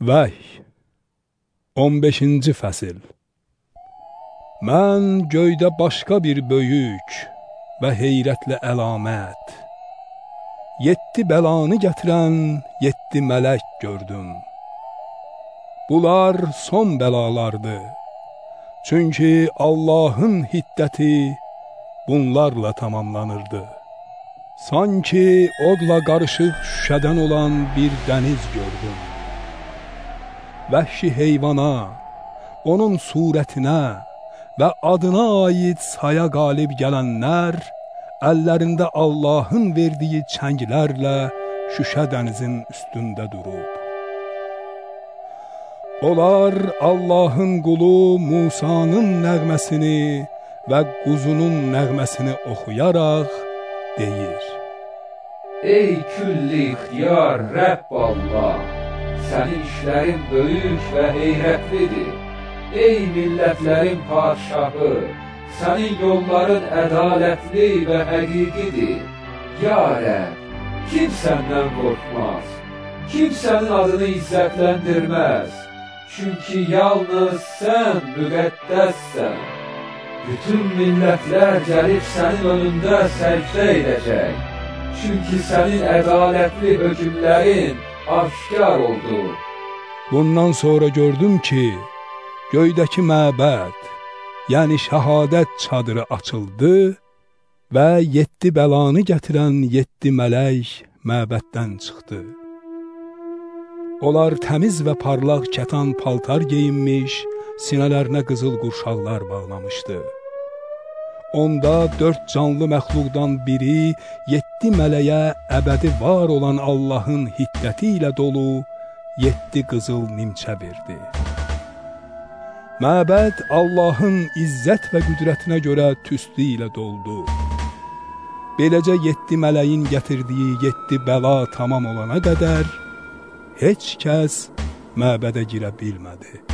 Vəhy 15-ci fəsil. Mən göydə başqa bir böyük və heyrətli əlamət, 7 bəlanı gətirən 7 mələk gördüm. Bunlar son bəlalardır, çünki Allahın hiddəti bunlarla tamamlanırdı. Sanki odla qarışıq şüşədən olan bir dəniz gördüm. Vəhşi heyvana, onun surətinə və adına aid saya qalib gələnlər, əllərində Allahın verdiyi çənglərlə şüşə dənizin üstündə durub. Onlar Allahın qulu Musanın nəğməsini və quzunun nəğməsini oxuyaraq deyir: Ey külli ixtiyar Rəbb Allah, sənin işlərin böyük və heyrətlidir. Ey millətlərin padşahı, sənin yolların ədalətli və həqiqidir. Ya Rəbb, kim səndən qorxmaz? Kim sənin adını izzətləndirməz? Çünki yalnız sən müqəddəssən. Bütün millətlər gəlib sənin önündə səcdə edəcək. Çünki sənin ədalətli hökmlərin aşkar oldu. Bundan sonra gördüm ki, göydəki məbəd, yəni şəhadət çadırı açıldı və 7 bəlanı gətirən 7 mələk məbəddən çıxdı. Onlar təmiz və parlaq kətan paltar geyinmiş, sinələrinə qızıl qurşaqlar bağlamışdı. Onda 4 canlı məxluqdan biri 7 mələyə əbədi var olan Allahın hiddəti ilə dolu 7 qızıl nimçə verdi. Məbəd Allahın izzət və qüdrətinə görə tüstü ilə doldu. Beləcə 7 mələyin gətirdiyi 7 bəla tamam olana qədər heç kəs məbədə girə bilmədi.